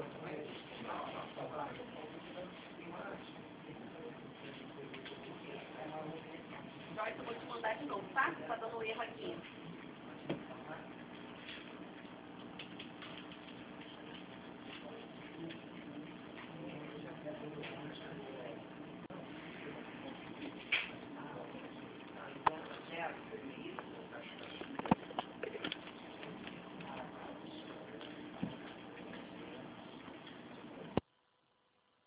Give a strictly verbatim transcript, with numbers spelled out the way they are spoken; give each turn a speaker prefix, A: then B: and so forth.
A: Joyce, eu vou te mandar de novo, tá? Tá dando erro aqui.